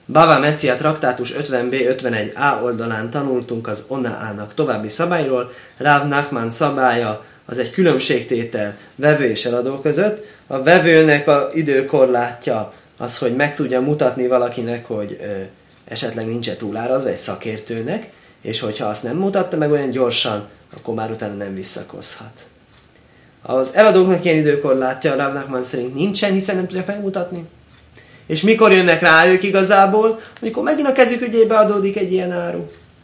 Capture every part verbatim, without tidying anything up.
Bava Mecia traktátus ötven bé ötvenegy á oldalán tanultunk az Onaának további szabályról. Rav Nachman szabálya az egy különbségtétel vevő és eladó között. A vevőnek a időkorlátja az, hogy meg tudja mutatni valakinek, hogy ö, esetleg nincs túlárazva, egy szakértőnek, és hogyha azt nem mutatta meg olyan gyorsan, akkor már utána nem visszakozhat. Az eladóknak ilyen időkorlátja Rav Nachman szerint nincsen, hiszen nem tudják megmutatni. És mikor jönnek rá ők igazából? Amikor megint a kezük ügyébe adódik egy ilyen áru.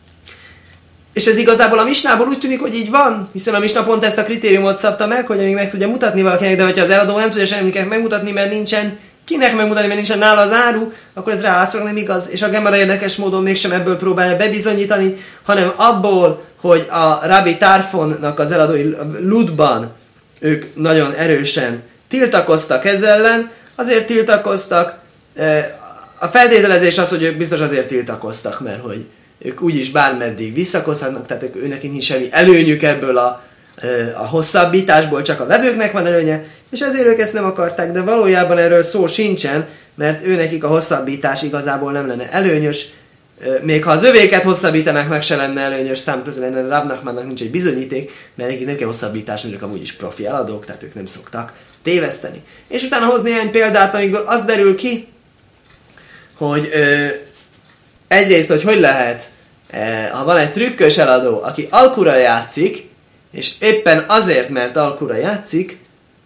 És ez igazából a misnából úgy tűnik, hogy így van, hiszen a misna pont ezt a kritériumot szabta meg, hogy amíg meg tudja mutatni valakinek, de hogyha az eladó nem tudja semmiket megmutatni, mert nincsen kinek megmutatni, mert nincsen nála az áru, akkor ez ráasszonylag nem igaz. És a Gemara érdekes módon mégsem ebből próbálja bebizonyítani, hanem abból, hogy a Rabbi Tarfonnak az eladói Ludban ők nagyon erősen tiltakoztak ezzel ellen, azért tiltakoztak. A feltételezés az, hogy ők biztos azért tiltakoztak, mert hogy ők úgyis bármeddig visszakozhatnak, tehát ők, őnek nincs semmi előnyük ebből a, a hosszabbításból, csak a vevőknek van előnye, és ezért ők ezt nem akarták, de valójában erről szó sincsen, mert őnekik a hosszabbítás igazából nem lenne előnyös, még ha az övéket hosszabbítanák, meg se lenne előnyös, számukra lenne, Rav Nachmannak nincs egy bizonyíték, mert nekik nem kell hosszabbításni, ők amúgy is profi eladók, tehát ők nem szoktak téveszteni. És utána hoz néhány példát, amikből az derül ki, hogy ö, egyrészt, hogy hogy lehet, ö, ha van egy trükkös eladó, aki alkura játszik, és éppen azért, mert alkura játszik,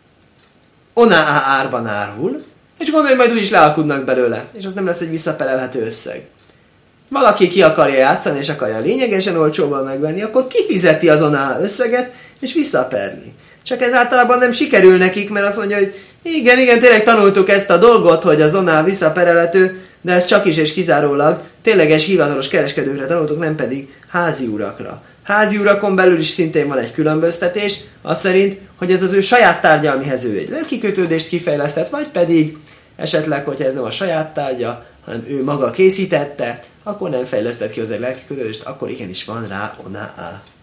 oná árban árul, és gondolja, hogy majd úgyis lealkudnak belőle, és az nem lesz egy visszaperelhető összeg. Valaki ki akarja játszani, és akarja lényegesen olcsóban megvenni, akkor kifizeti az oná összeget, és visszaperli. Csak ez általában nem sikerül nekik, mert azt mondja, hogy igen, igen, tényleg tanultuk ezt a dolgot, hogy az oná visszaperelhető, de ez csak is és kizárólag tényleges hivatalos kereskedőkre tanultuk, nem pedig házi urakra. Házi urakon belül is szintén van egy különböztetés, az szerint, hogy ez az ő saját tárgya, amihez ő egy lelki kötődést kifejlesztett, vagy pedig esetleg, hogyha ez nem a saját tárgya, hanem ő maga készítette, akkor nem fejlesztett ki az egy lelki kötődést, akkor igenis van rá oná.